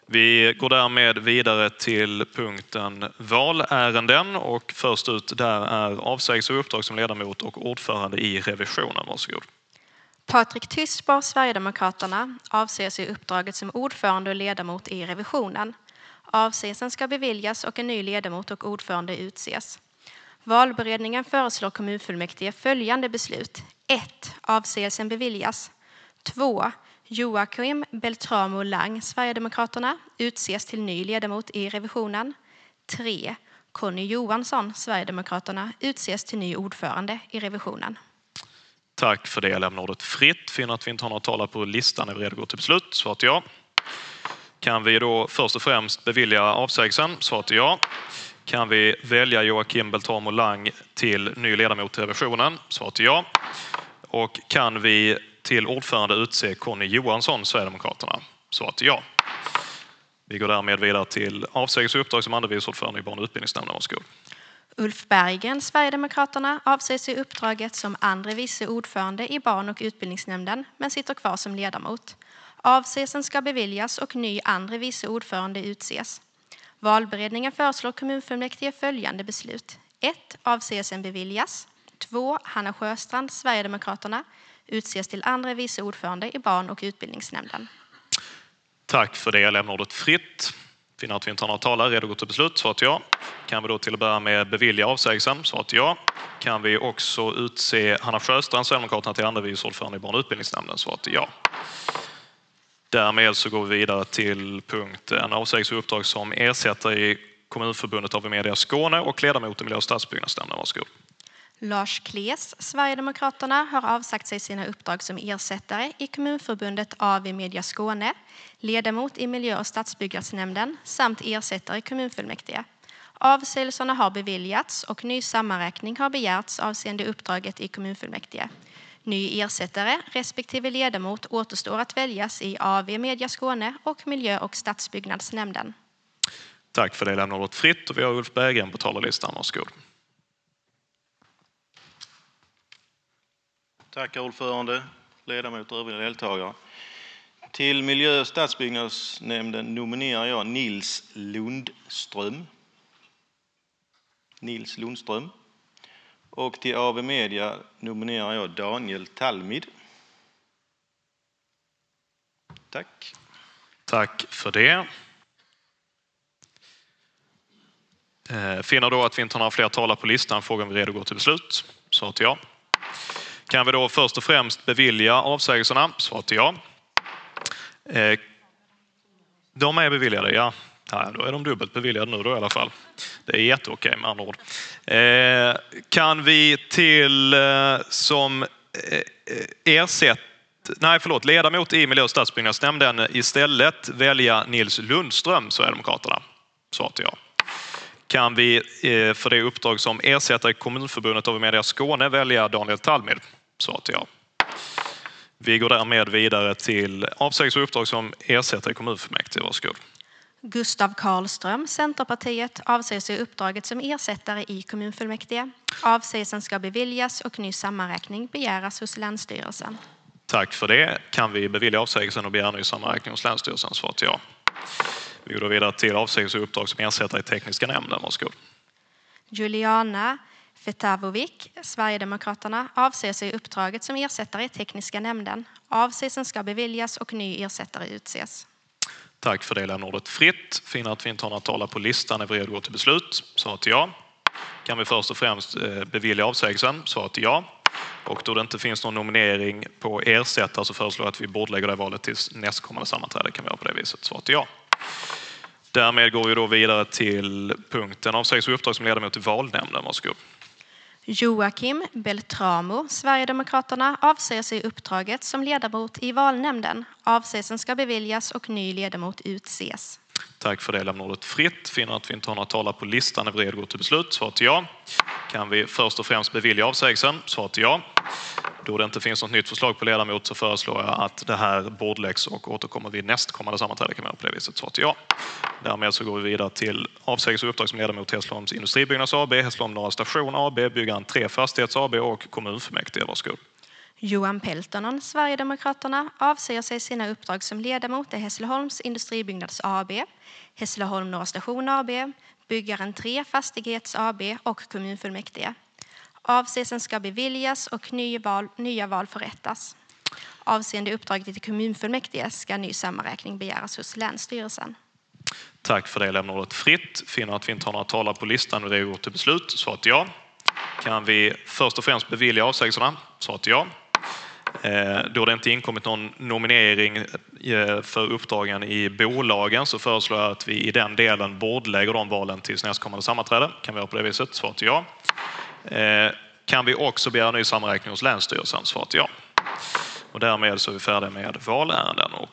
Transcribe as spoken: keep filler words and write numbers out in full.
Vi går därmed vidare till punkten valärenden och först ut där är avsägelse och uppdrag som ledamot och ordförande i revisionen. Varsågod. Patrik Tystborg, Sverigedemokraterna, avsägs i uppdraget som ordförande och ledamot i revisionen. Avsägelsen ska beviljas och en ny ledamot och ordförande utses. Valberedningen föreslår kommunfullmäktige följande beslut. ett. Avsägelsen beviljas. två. Joakim Beltramo Lang, Sverigedemokraterna, utses till ny ledamot i revisionen. tre. Conny Johansson, Sverigedemokraterna, utses till ny ordförande i revisionen. Tack för det. Jag lämnar ordet fritt. Finner att vi inte har några talare på listan är vi redo att gå till beslut. Svar till ja. Kan vi då först och främst bevilja avsägelsen? Svar till ja. Kan vi välja Joakim Beltramo Lang till ny ledamot i revisionen? Svar till ja. Och kan vi till ordförande utse Conny Johansson, Sverigedemokraterna? Svar till ja. Vi går därmed vidare till avsägelse och uppdrag som andre vice ordförande i barn- och utbildningsnämnden. Varsågod. Ulf Berggren, Sverigedemokraterna, avsägs i uppdraget som andre vice ordförande i barn- och utbildningsnämnden men sitter kvar som ledamot. Avsägelsen ska beviljas och ny andre vice ordförande utses. Valberedningen föreslår kommunfullmäktige följande beslut. ett. Avsägelsen beviljas. två. Hanna Sjöstrand, Sverigedemokraterna, utses till andra vice ordförande i barn- och utbildningsnämnden. Tack för det. Jag lämnar ordet fritt. Finner att vi inte har några talare, redo att gå till beslut. Svar till ja. Kan vi då till att börja med bevilja avsägelsen? Svar till ja. Kan vi också utse Hanna Sjöstrand, Sverigedemokraterna, till andra vice ordförande i barn- och utbildningsnämnden? Svar till ja. Därmed så går vi vidare till punkten avsägelse och uppdrag som ersättare i Kommunförbundet A V Media Skåne och ledamot i miljö- och stadsbyggnadsnämnden. Varsågod. Lars Kles, Sverigedemokraterna, har avsagt sig sina uppdrag som ersättare i Kommunförbundet A V Media Skåne, ledamot i miljö- och stadsbyggnadsnämnden samt ersättare i kommunfullmäktige. Avsägelserna har beviljats och ny sammanräkning har begärts avseende uppdraget i kommunfullmäktige. Ny ersättare respektive ledamot återstår att väljas i A V Media Skåne och miljö- och stadsbyggnadsnämnden. Tack för det. Lämnar ordet fritt och vi har Ulf Berggren på talarlistan. Varsågod. Tack ordförande, ledamöter och övriga deltagare. Till miljö- och stadsbyggnadsnämnden nominerar jag Nils Lundström. Nils Lundström. Och till A V Media nominerar jag Daniel Talmid. Tack. Tack för det. Finner då att vi inte har några fler talare på listan, frågan vi redo att gå till beslut. Svar till ja. Kan vi då först och främst bevilja avsägelserna? Svar till ja. De är beviljade, ja. Ja, då är de dubbelt beviljade nu då i alla fall. Det är jätteokej med andra ord. Kan vi till som ersätt, nej förlåt, ledamot i miljö- och stadsbyggnadsnämnden istället välja Nils Lundström, Sverigedemokraterna? Svar till ja. Kan vi för det uppdrag som ersättare i Kommunförbundet A V Media Skåne välja Daniel Talmid? Svar till ja. Vi går därmed vidare till avsägelse och uppdrag som ersättare i kommunfullmäktige. Varsågod. Gustav Karlström, Centerpartiet, avsägs i uppdraget som ersättare i kommunfullmäktige. Avsägelsen ska beviljas och ny sammanräkning begäras hos Länsstyrelsen. Tack för det. Kan vi bevilja avsägelsen och begära ny sammanräkning hos Länsstyrelsen? Svar till ja. Vi går då vidare till avsägelse och uppdrag som ersättare i tekniska nämnden. Varsågod. Juliana Fetavovic, Sverigedemokraterna, avsägs i uppdraget som ersättare i tekniska nämnden. Avsägelsen ska beviljas och ny ersättare utses. Tack för det. Lämnar ordet fritt. Finner att vi inte har några talare på listan är vi redo att gå till beslut. Svar till ja. Kan vi först och främst bevilja avsägelsen? Svar till ja. Och då det inte finns någon nominering på ersättare så föreslår jag att vi bordlägger det valet till nästkommande sammanträde. Kan vi göra på det viset? Svar till ja. Därmed går vi då vidare till punkten avsägelse och uppdrag som ledamot i valnämnden. Varsågod. Joakim Beltramo, Sverigedemokraterna, avsägs i uppdraget som ledamot i valnämnden. Avsägelsen ska beviljas och ny ledamot utses. Tack för det. Lämnar ordet fritt. Finner att vi inte har några talare på listan är vi redo att gå till beslut. Svar till ja. Kan vi först och främst bevilja avsägelsen? Svar till ja. Då det inte finns något nytt förslag på ledamot så föreslår jag att det här bordläggs och återkommer vid nästkommande sammanträde. Kan vi göra på det viset? Svar till ja. Därmed så går vi vidare till avsägelse och uppdrag som ledamot i Hässleholms Industribyggnads A B, Hässleholm Norra Station A B, Byggaren tre Fastighets A B och kommunfullmäktige. Varsågod. Johan Peltonen, Sverigedemokraterna, avsäger sig sina uppdrag som ledamot i Hässleholms Industribyggnads A B, Hässleholm Norra Station A B, Byggaren tre Fastighets A B och kommunfullmäktige. Avsägelsen ska beviljas och ny val, nya val förrättas. Avseende uppdraget till kommunfullmäktige ska ny sammanräkning begäras hos Länsstyrelsen. Tack för det. Jag lämnar ordet fritt. Finner att vi inte har några talare på listan och det går till beslut. Svaret ja. Kan vi först och främst bevilja avsägelserna? Svaret ja. Då det inte inkommit någon nominering för uppdragen i bolagen så föreslår jag att vi i den delen bordlägger de valen tills nästkommande sammanträde. Kan vi göra på det viset? Svaret ja. Kan vi också begära ny sammanräkning hos Länsstyrelsen? Svaret ja. Och därmed så är vi färdiga med valärenden. Och